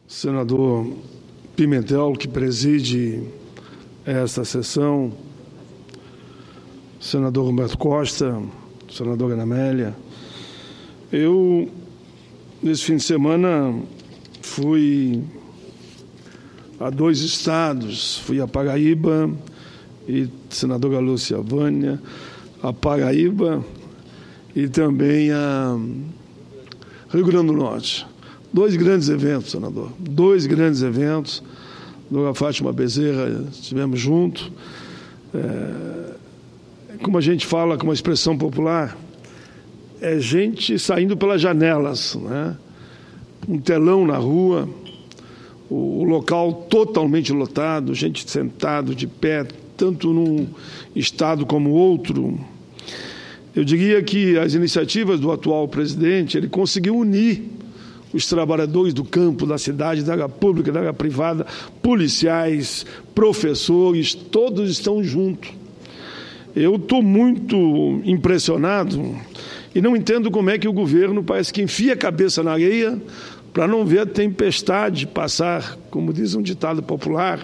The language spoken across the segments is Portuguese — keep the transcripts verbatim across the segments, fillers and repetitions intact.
senador Pimentel, que preside esta sessão, senador Roberto Costa, senadora Ana Amélia. Eu, nesse fim de semana, fui a dois estados, fui a Paraíba e senadora Lúcia Vânia, a Paraíba e também a Rio Grande do Norte. Dois grandes eventos, senador, dois grandes eventos. Dona Fátima Bezerra, estivemos juntos. É, como a gente fala, com uma expressão popular, é gente saindo pelas janelas, né? Um telão na rua, o, o local totalmente lotado, gente sentado, de pé, tanto num estado como outro. Eu diria que as iniciativas do atual presidente, ele conseguiu unir os trabalhadores do campo, da cidade, da área pública, da área privada, policiais, professores, todos estão juntos. Eu estou muito impressionado e não entendo como é que o governo parece que enfia a cabeça na areia para não ver a tempestade passar, como diz um ditado popular.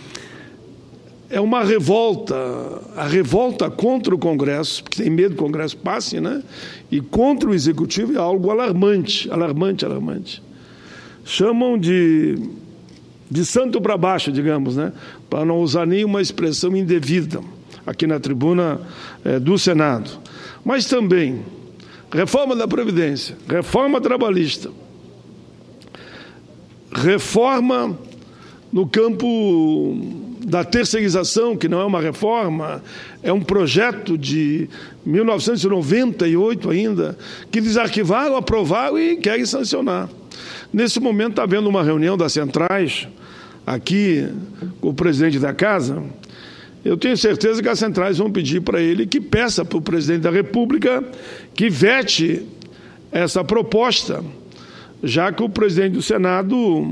É uma revolta, a revolta contra o Congresso, porque tem medo que o Congresso passe, né? E contra o Executivo é algo alarmante, alarmante, alarmante. Chamam de, de santo para baixo, digamos, né? Para não usar nenhuma expressão indevida aqui na tribuna é, do Senado. Mas também, reforma da Previdência, reforma trabalhista, reforma no campo da terceirização, que não é uma reforma, é um projeto de mil novecentos e noventa e oito ainda, que desarquivaram, aprovaram e querem sancionar. Nesse momento está havendo uma reunião das centrais, aqui com o presidente da Casa. Eu tenho certeza que as centrais vão pedir para ele que peça para o presidente da República que vete essa proposta, já que o presidente do Senado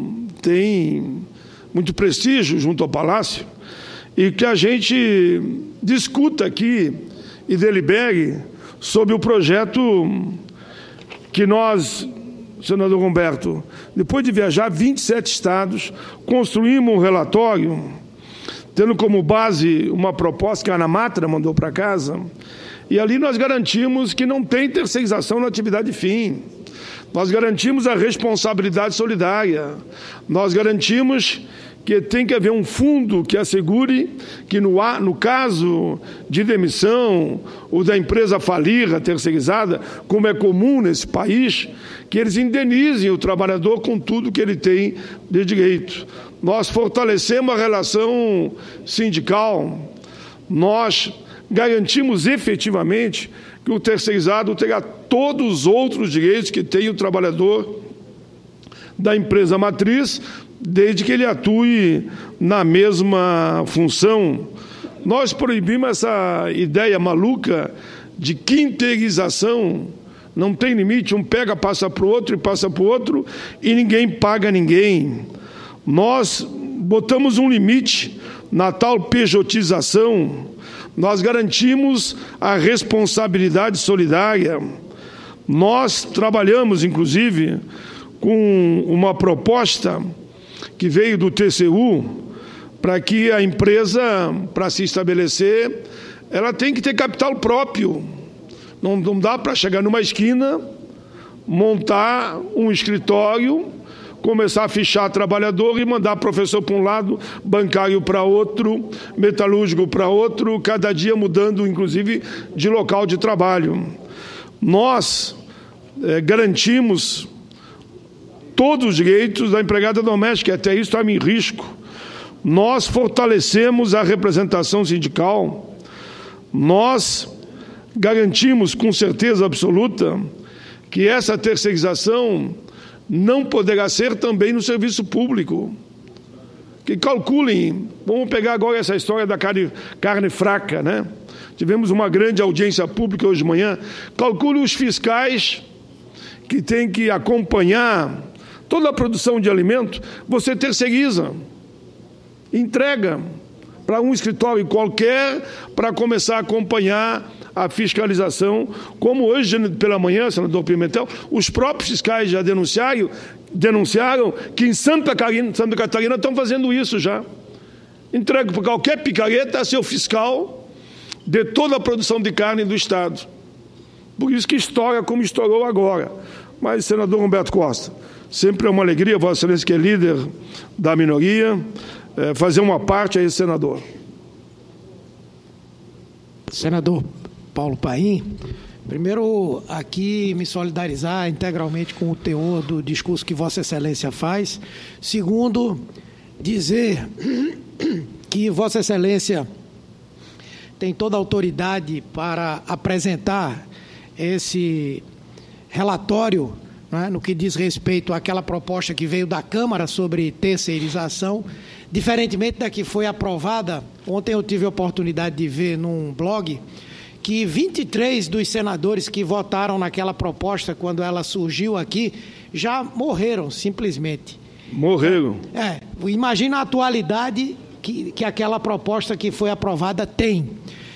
tem muito prestígio junto ao Palácio, e que a gente discuta aqui e delibere sobre o projeto que nós, senador Humberto, depois de viajar vinte e sete estados, construímos um relatório, tendo como base uma proposta que a Ana Matra mandou para casa, e ali nós garantimos que não tem terceirização na atividade fim. Nós garantimos a responsabilidade solidária, nós garantimos que tem que haver um fundo que assegure que, no, no caso de demissão ou da empresa falir, a terceirizada, como é comum nesse país, que eles indenizem o trabalhador com tudo que ele tem de direito. Nós fortalecemos a relação sindical, nós garantimos efetivamente que o terceirizado terá todos os outros direitos que tem o trabalhador da empresa matriz, desde que ele atue na mesma função. Nós proibimos essa ideia maluca de quinteirização, não tem limite, um pega, passa para o outro e passa para o outro e ninguém paga ninguém. Nós botamos um limite na tal pejotização, nós garantimos a responsabilidade solidária, nós trabalhamos, inclusive, com uma proposta que veio do T C U, para que a empresa, para se estabelecer, ela tem que ter capital próprio. Não, não dá para chegar numa esquina, montar um escritório, começar a fichar trabalhador e mandar professor para um lado, bancário para outro, metalúrgico para outro, cada dia mudando, inclusive, de local de trabalho. Nós é, garantimos todos os direitos da empregada doméstica, até isso estava em risco. Nós fortalecemos a representação sindical, nós garantimos com certeza absoluta que essa terceirização não poderá ser também no serviço público. Que calculem, vamos pegar agora essa história da carne, carne fraca, né? Tivemos uma grande audiência pública hoje de manhã, calculem os fiscais que têm que acompanhar toda a produção de alimento, você terceiriza, entrega para um escritório qualquer para começar a acompanhar a fiscalização, como hoje pela manhã, senador Pimentel, os próprios fiscais já denunciaram, denunciaram que em Santa Catarina, Santa Catarina estão fazendo isso já. Entregue para qualquer picareta a seu fiscal de toda a produção de carne do Estado. Por isso que estoura como estourou agora. Mas, senador Humberto Costa, sempre é uma alegria, Vossa Excelência, que é líder da minoria, é, fazer uma parte aí, senador. Senador Paulo Paim, primeiro aqui me solidarizar integralmente com o teor do discurso que Vossa Excelência faz. Segundo, dizer que Vossa Excelência tem toda a autoridade para apresentar esse relatório, né, no que diz respeito àquela proposta que veio da Câmara sobre terceirização, diferentemente da que foi aprovada. Ontem eu tive a oportunidade de ver num blog que vinte e três dos senadores que votaram naquela proposta, quando ela surgiu aqui, já morreram, simplesmente. Morreram. É, imagina a atualidade que, que aquela proposta que foi aprovada tem.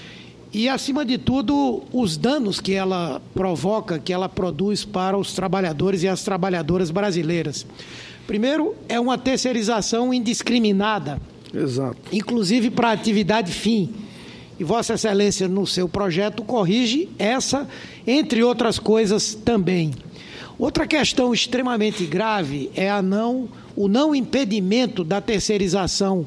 E, acima de tudo, os danos que ela provoca, que ela produz para os trabalhadores e as trabalhadoras brasileiras. Primeiro, é uma terceirização indiscriminada. Exato. Inclusive para atividade fim. E Vossa Excelência, no seu projeto, corrige essa, entre outras coisas, também. Outra questão extremamente grave é a não, o não impedimento da terceirização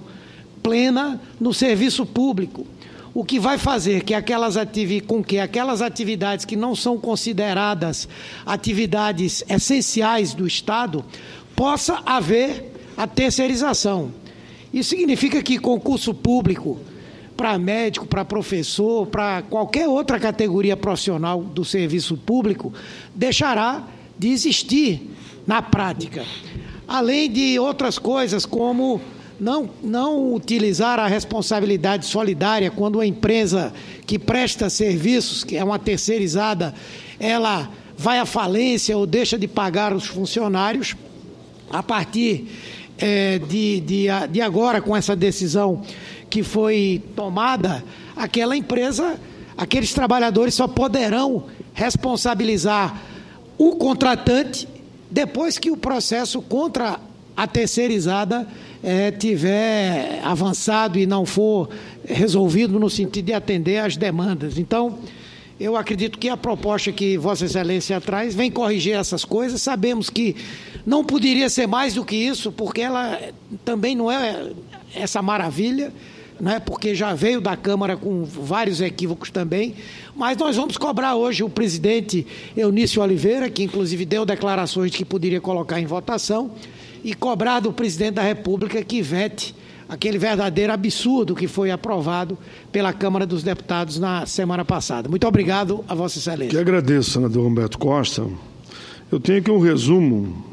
plena no serviço público, o que vai fazer que aquelas ativi- com que aquelas atividades que não são consideradas atividades essenciais do Estado, possa haver a terceirização. Isso significa que concurso público para médico, para professor, para qualquer outra categoria profissional do serviço público, deixará de existir na prática. Além de outras coisas, como não, não utilizar a responsabilidade solidária quando a empresa que presta serviços, que é uma terceirizada, ela vai à falência ou deixa de pagar os funcionários. A partir é, de, de, de agora, com essa decisão que foi tomada, aquela empresa, aqueles trabalhadores só poderão responsabilizar o contratante depois que o processo contra a terceirizada é, tiver avançado e não for resolvido no sentido de atender às demandas. Então, eu acredito que a proposta que Vossa Excelência traz vem corrigir essas coisas. Sabemos que não poderia ser mais do que isso, porque ela também não é essa maravilha, né, porque já veio da Câmara com vários equívocos também, mas nós vamos cobrar hoje o presidente Eunício Oliveira, que inclusive deu declarações de que poderia colocar em votação, e cobrar do presidente da República que vete aquele verdadeiro absurdo que foi aprovado pela Câmara dos Deputados na semana passada. Muito obrigado a Vossa Excelência. Que agradeço, senador Humberto Costa. Eu tenho aqui um resumo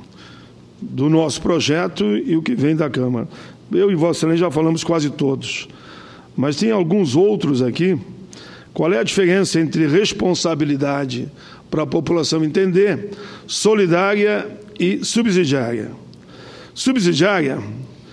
do nosso projeto e o que vem da Câmara. Eu e Vossa Excelência já falamos quase todos, mas tem alguns outros aqui. Qual é a diferença entre responsabilidade, para a população entender, solidária e subsidiária? Subsidiária,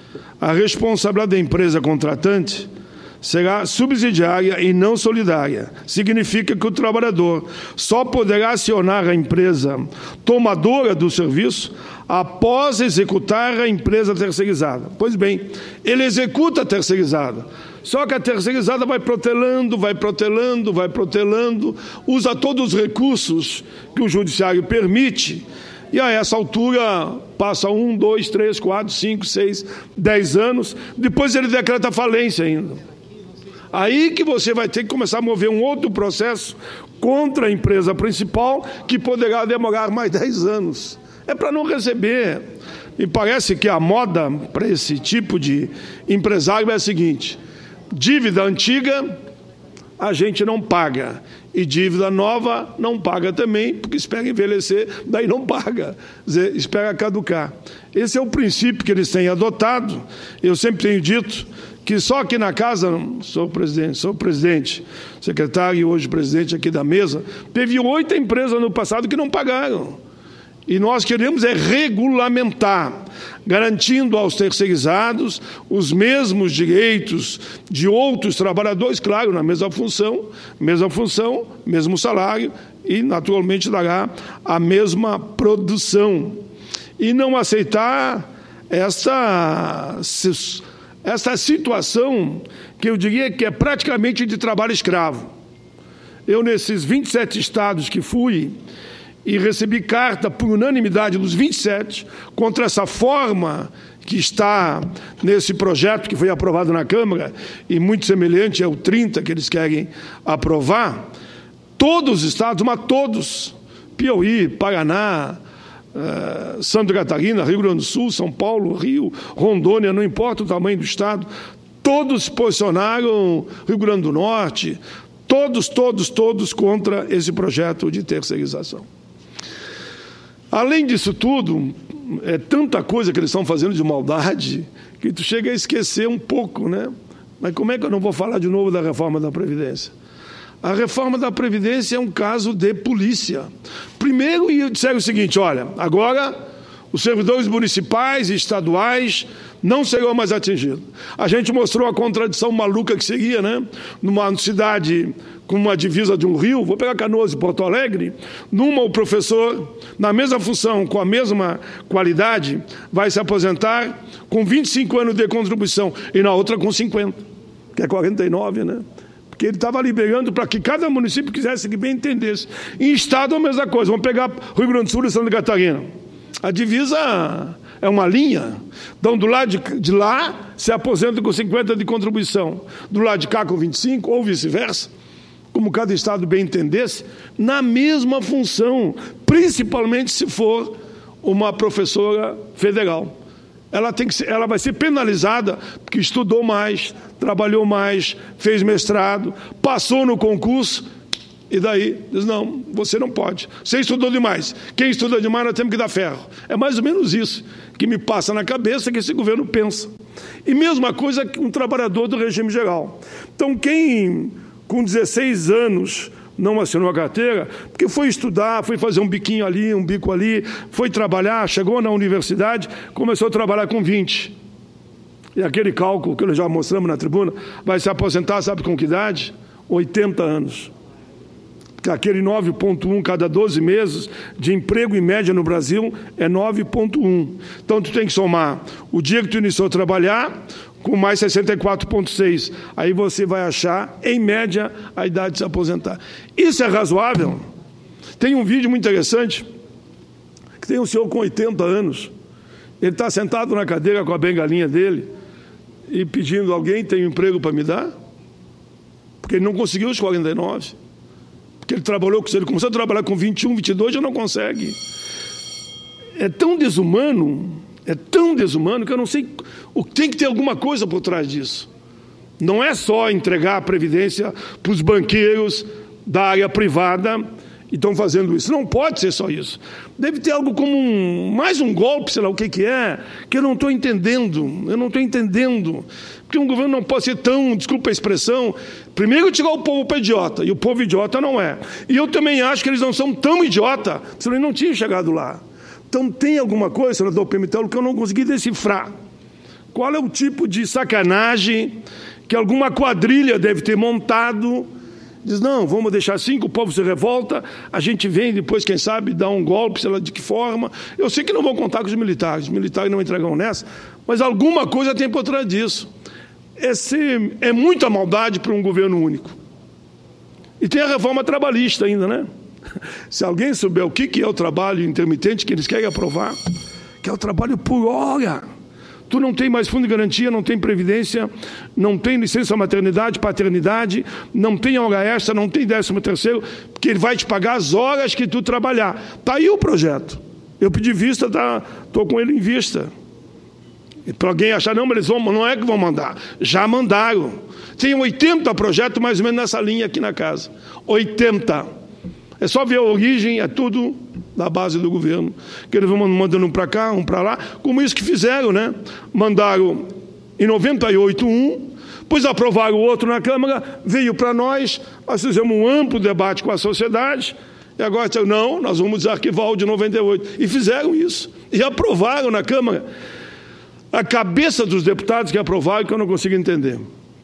a responsabilidade da empresa contratante será subsidiária e não solidária. Significa que o trabalhador só poderá acionar a empresa tomadora do serviço após executar a empresa terceirizada. Pois bem, ele executa a terceirizada, só que a terceirizada vai protelando, vai protelando, vai protelando, usa todos os recursos que o judiciário permite, e a essa altura passa um, dois, três, quatro, cinco, seis, dez anos, depois ele decreta falência ainda. Aí que você vai ter que começar a mover um outro processo contra a empresa principal, que poderá demorar mais dez anos. É para não receber. E parece que a moda para esse tipo de empresário é a seguinte: dívida antiga a gente não paga, e dívida nova não paga também, porque espera envelhecer, daí não paga, quer dizer, espera caducar. Esse é o princípio que eles têm adotado. Eu sempre tenho dito que só aqui na casa, sou presidente, sou presidente, secretário e hoje presidente aqui da mesa, teve oito empresas no passado que não pagaram. E nós queremos é regulamentar, garantindo aos terceirizados os mesmos direitos de outros trabalhadores, claro, na mesma função, mesma função, mesmo salário e, naturalmente, dará a mesma produção. E não aceitar essa, essa situação que eu diria que é praticamente de trabalho escravo. Eu, nesses vinte e sete estados que fui, e recebi carta por unanimidade dos vinte e sete contra essa forma que está nesse projeto que foi aprovado na Câmara, e muito semelhante ao trinta que eles querem aprovar. Todos os estados, mas todos, Piauí, Paraná, uh, Santa Catarina, Rio Grande do Sul, São Paulo, Rio, Rondônia, não importa o tamanho do estado, todos se posicionaram, Rio Grande do Norte, todos, todos, todos contra esse projeto de terceirização. Além disso tudo, é tanta coisa que eles estão fazendo de maldade que tu chega a esquecer um pouco, né? Mas como é que eu não vou falar de novo da reforma da Previdência? A reforma da Previdência é um caso de polícia. Primeiro, e disseram o seguinte, olha, agora os servidores municipais e estaduais não serão mais atingidos. A gente mostrou a contradição maluca que seria, né? Numa cidade com uma divisa de um rio, vou pegar Canoas e Porto Alegre, numa o professor, na mesma função, com a mesma qualidade, vai se aposentar com vinte e cinco anos de contribuição, e na outra com cinquenta, que é quarenta e nove, né? Porque ele estava liberando para que cada município quisesse que bem entendesse. Em estado a mesma coisa, vamos pegar Rio Grande do Sul e Santa Catarina. A divisa é uma linha, então do lado de, de lá se aposenta com cinquenta de contribuição, do lado de cá com vinte e cinco, ou vice-versa, como cada estado bem entendesse, na mesma função, principalmente se for uma professora federal. Ela, tem que ser, ela vai ser penalizada porque estudou mais, trabalhou mais, fez mestrado, passou no concurso, e daí diz, não, você não pode, você estudou demais, quem estuda demais nós temos que dar ferro. É mais ou menos isso que me passa na cabeça que esse governo pensa. E mesma coisa que um trabalhador do regime geral. Então quem com dezesseis anos não assinou a carteira, porque foi estudar, foi fazer um biquinho ali, um bico ali, foi trabalhar, chegou na universidade, começou a trabalhar com vinte. E aquele cálculo que nós já mostramos na tribuna, vai se aposentar, sabe com que idade? oitenta anos. Porque aquele nove vírgula um cada doze meses de emprego em média no Brasil é nove vírgula um. Então tu tem que somar o dia que tu iniciou a trabalhar com mais sessenta e quatro vírgula seis. Aí você vai achar, em média, a idade de se aposentar. Isso é razoável? Tem um vídeo muito interessante, que tem um senhor com oitenta anos, ele está sentado na cadeira com a bengalinha dele e pedindo, alguém tem um emprego para me dar? Porque ele não conseguiu os quarenta e nove. Porque ele trabalhou, ele começou a trabalhar com vinte e um, vinte e dois, já não consegue. É tão desumano, é tão desumano que eu não sei, o tem que ter alguma coisa por trás disso. Não é só entregar a previdência para os banqueiros da área privada e estão fazendo isso. Não pode ser só isso. Deve ter algo como um, mais um golpe, sei lá o que que é, que eu não estou entendendo. Eu não estou entendendo. Porque um governo não pode ser tão, desculpa a expressão, primeiro tirar o povo para idiota, e o povo idiota não é. E eu também acho que eles não são tão idiota, senão eles não tinham chegado lá. Então tem alguma coisa, senador Pimentel, que eu não consegui decifrar. Qual é o tipo de sacanagem que alguma quadrilha deve ter montado? Diz, não, vamos deixar assim, que o povo se revolta, a gente vem depois, quem sabe, dar um golpe, sei lá de que forma. Eu sei que não vão contar com os militares, os militares não entregam nessa, mas alguma coisa tem por trás disso. Esse é muita maldade para um governo único. E tem a reforma trabalhista ainda, né? Se alguém souber o que é o trabalho intermitente que eles querem aprovar, que é o trabalho por hora. Tu não tem mais fundo de garantia, não tem previdência, não tem licença maternidade, paternidade, não tem hora extra, não tem décimo terceiro, porque ele vai te pagar as horas que tu trabalhar. Está aí o projeto. Eu pedi vista, tá, estou com ele em vista. Para alguém achar, não, mas eles vão, não é que vão mandar. Já mandaram. Tem oitenta projetos mais ou menos nessa linha aqui na casa. oitenta. É só ver a origem, é tudo da base do governo. Que eles vão mandando um para cá, um para lá, como isso que fizeram, né? Mandaram em noventa e oito um, depois aprovaram o outro na Câmara, veio para nós, nós fizemos um amplo debate com a sociedade E agora disseram, não, nós vamos desarquivar o de noventa e oito. E fizeram isso. E aprovaram na Câmara. A cabeça dos deputados que aprovaram, que eu não consigo entender.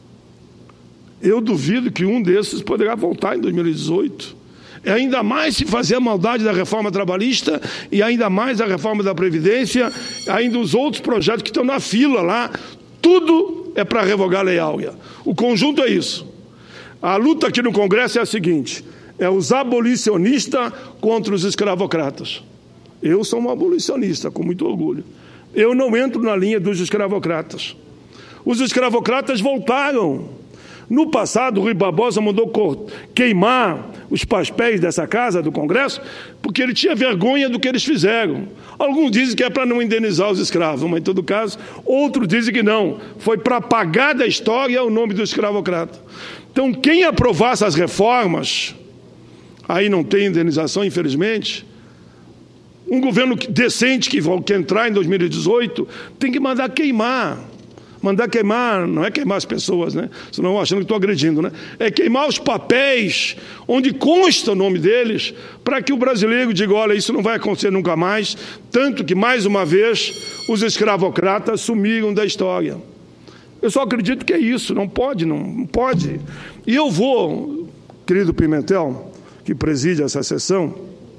Eu duvido que um desses poderá voltar em dois mil e dezoito. É ainda mais se fazer a maldade da reforma trabalhista e ainda mais a reforma da Previdência, ainda os outros projetos que estão na fila lá. Tudo é para revogar a Lei Áurea. O conjunto é isso. A luta aqui no Congresso é a seguinte, é os abolicionistas contra os escravocratas. Eu sou um abolicionista, com muito orgulho. Eu não entro na linha dos escravocratas. Os escravocratas voltaram. No passado, o Rui Barbosa mandou queimar os papéis dessa casa, do Congresso, porque ele tinha vergonha do que eles fizeram. Alguns dizem que é para não indenizar os escravos, mas, em todo caso, outros dizem que não. Foi para apagar da história o nome do escravocrata. Então, quem aprovar essas reformas, aí não tem indenização, infelizmente, um governo decente que vai entrar em dois mil e dezoito tem que mandar queimar. Mandar queimar, não é queimar as pessoas, né? Senão achando que estou agredindo, né? É queimar os papéis onde consta o nome deles, para que o brasileiro diga, olha, isso não vai acontecer nunca mais, tanto que, mais uma vez, os escravocratas sumiram da história. Eu só acredito que é isso, não pode, não pode. E eu vou, querido Pimentel, que preside essa sessão,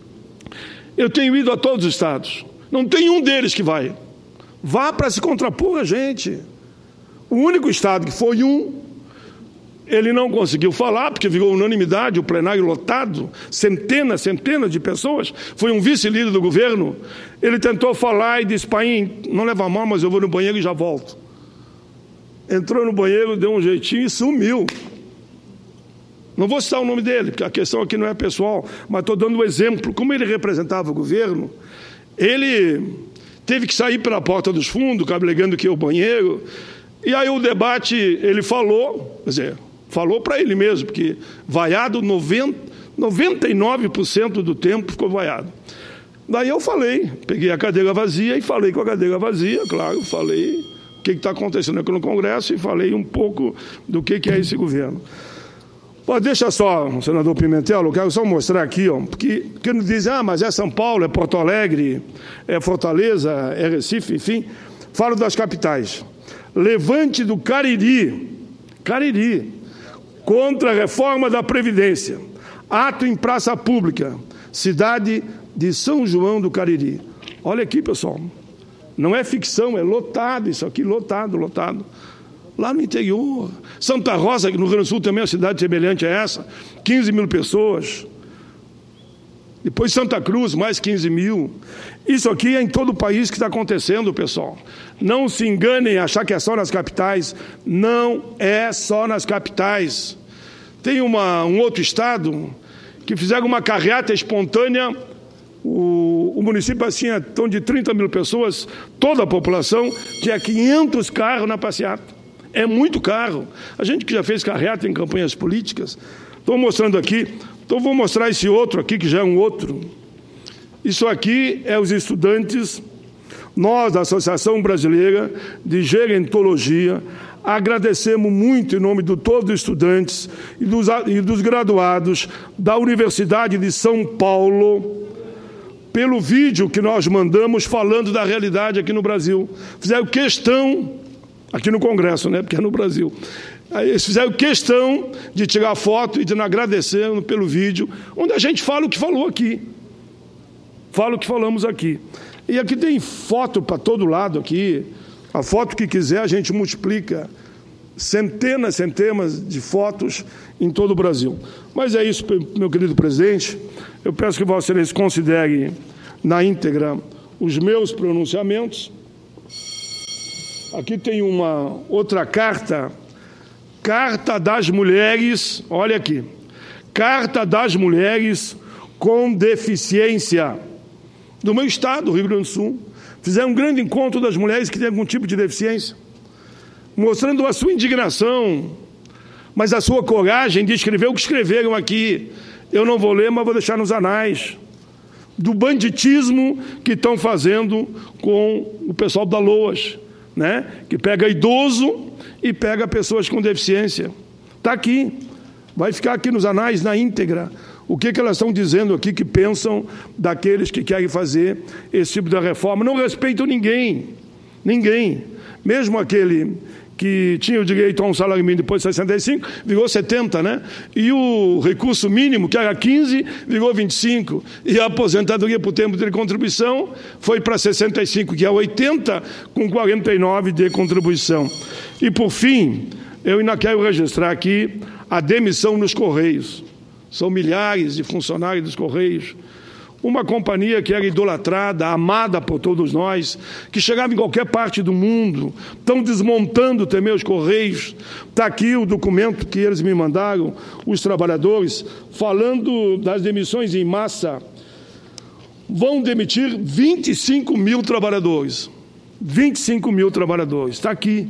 eu tenho ido a todos os estados, não tem um deles que vai. Vá para se contrapor a gente. O único estado que foi um, ele não conseguiu falar, porque virou unanimidade, o plenário lotado, centenas, centenas de pessoas, foi um vice-líder do governo, ele tentou falar e disse, pai, não leva mal, mas eu vou no banheiro e já volto. Entrou no banheiro, deu um jeitinho e sumiu. Não vou citar o nome dele, porque a questão aqui não é pessoal, mas estou dando um exemplo. Como ele representava o governo, ele teve que sair pela porta dos fundos, alegando que é o banheiro. E aí o debate, ele falou, quer dizer, falou para ele mesmo, porque vaiado, noventa, noventa e nove por cento do tempo ficou vaiado. Daí eu falei, peguei a cadeira vazia e falei com a cadeira vazia, claro, falei o que está acontecendo aqui no Congresso e falei um pouco do que, que é esse governo. Pô, deixa só, senador Pimentel, eu quero só mostrar aqui, ó, porque, porque não dizem, ah, mas é São Paulo, é Porto Alegre, é Fortaleza, é Recife, enfim, falo das capitais. Levante do Cariri, Cariri, contra a reforma da Previdência, ato em praça pública, cidade de São João do Cariri. Olha aqui, pessoal, não é ficção, é lotado isso aqui, lotado, lotado. Lá no interior, Santa Rosa, no Rio Grande do Sul também é uma cidade semelhante a essa, quinze mil pessoas. Depois Santa Cruz, mais quinze mil. Isso aqui é em todo o país que está acontecendo, pessoal. Não se enganem em achar que é só nas capitais. Não é só nas capitais. Tem uma, um outro estado que fizeram uma carreata espontânea. O, o município tinha então, de trinta mil pessoas, toda a população tinha quinhentos carros na passeata. É muito carro. A gente que já fez carreata em campanhas políticas, estou mostrando aqui. Então, vou mostrar esse outro aqui, que já é um outro. Isso aqui é os estudantes, nós da Associação Brasileira de Gerontologia, agradecemos muito em nome de todos os estudantes e dos, e dos graduados da Universidade de São Paulo, pelo vídeo que nós mandamos falando da realidade aqui no Brasil. Fizeram questão, aqui no Congresso, né, porque é no Brasil, eles fizeram questão de tirar foto e de agradecer pelo vídeo, onde a gente fala o que falou aqui. Fala o que falamos aqui. E aqui tem foto para todo lado aqui. A foto que quiser, a gente multiplica centenas, centenas de fotos em todo o Brasil. Mas é isso, meu querido presidente. Eu peço que Vossa Excelência considere na íntegra os meus pronunciamentos. Aqui tem uma outra carta, Carta das Mulheres, olha aqui, Carta das Mulheres com Deficiência, do meu estado, Rio Grande do Sul. Fizeram um grande encontro das mulheres que têm algum tipo de deficiência, mostrando a sua indignação, mas a sua coragem de escrever o que escreveram aqui. Eu não vou ler, mas vou deixar nos anais, do banditismo que estão fazendo com o pessoal da LOAS, né? Que pega idoso e pega pessoas com deficiência. Está aqui, vai ficar aqui nos anais, na íntegra, O que, que elas estão dizendo aqui que pensam daqueles que querem fazer esse tipo de reforma? Não respeitam ninguém, ninguém. Mesmo aquele que tinha o direito a um salário mínimo depois de sessenta e cinco, virou setenta, né? E o recurso mínimo, que era quinze, virou vinte e cinco. E a aposentadoria por tempo de contribuição foi para sessenta e cinco, que é oitenta, com quarenta e nove de contribuição. E, por fim, eu ainda quero registrar aqui a demissão nos Correios. São milhares de funcionários dos Correios. Uma companhia que era idolatrada, amada por todos nós, que chegava em qualquer parte do mundo, estão desmontando também os Correios. Está aqui o documento que eles me mandaram, os trabalhadores, falando das demissões em massa. Vão demitir vinte e cinco mil trabalhadores. vinte e cinco mil trabalhadores. Está aqui.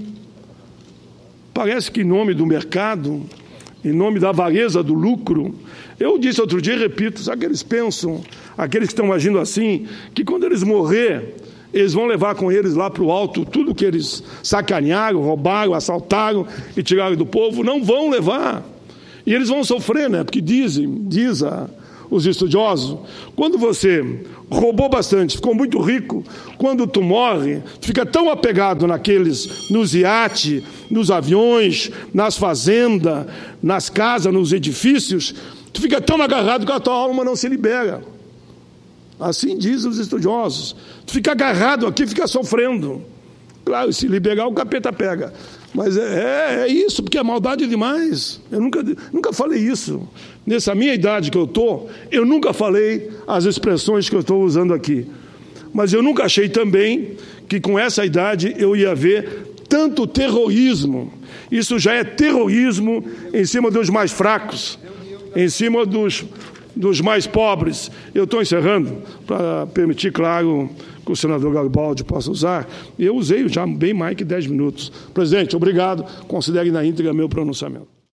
Parece que em nome do mercado, em nome da avareza do lucro, eu disse outro dia e repito, sabe que eles pensam, aqueles que estão agindo assim, que quando eles morrer, eles vão levar com eles lá para o alto tudo que eles sacanearam, roubaram, assaltaram e tiraram do povo? Não vão levar. E eles vão sofrer, né? Porque dizem, diz a, os estudiosos, quando você roubou bastante, ficou muito rico, quando tu morre, tu fica tão apegado naqueles, nos iates, nos aviões, nas fazendas, nas casas, nos edifícios, tu fica tão agarrado que a tua alma não se libera. Assim dizem os estudiosos. Tu fica agarrado aqui, fica sofrendo. Claro, se liberar, o capeta pega. Mas é, é isso, porque é maldade demais. Eu nunca, nunca falei isso. Nessa minha idade que eu estou, eu nunca falei as expressões que eu estou usando aqui. Mas eu nunca achei também que com essa idade eu ia ver tanto terrorismo. Isso já é terrorismo em cima dos mais fracos, em cima dos, dos mais pobres. Eu estou encerrando para permitir, claro, que o senador Garibaldi possa usar. Eu usei já bem mais que dez minutos. Presidente, obrigado. Considere na íntegra meu pronunciamento.